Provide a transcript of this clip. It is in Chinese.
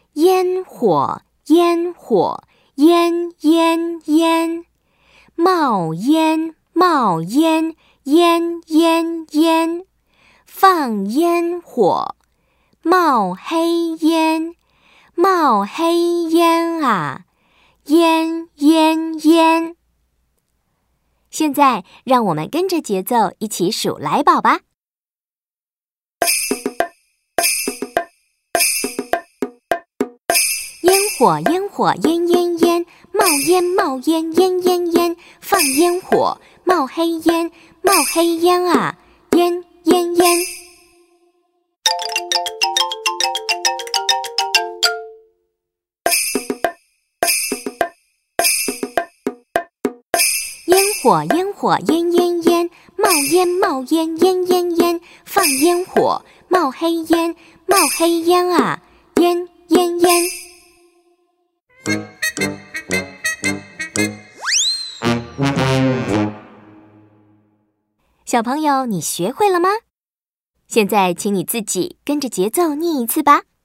烟火烟火烟烟烟，冒烟冒烟烟烟烟，放烟火，冒黑烟，冒黑烟啊，烟烟烟。现在让我们跟着节奏一起数来宝吧。烟火烟火烟烟烟，冒烟冒烟烟烟烟，放烟火，冒黑烟，冒黑烟啊，烟烟烟。烟火烟火烟烟烟，冒烟冒烟烟烟烟，放烟火，冒黑烟，冒黑烟啊，烟烟烟。小朋友，你学会了吗？现在请你自己跟着节奏念一次吧。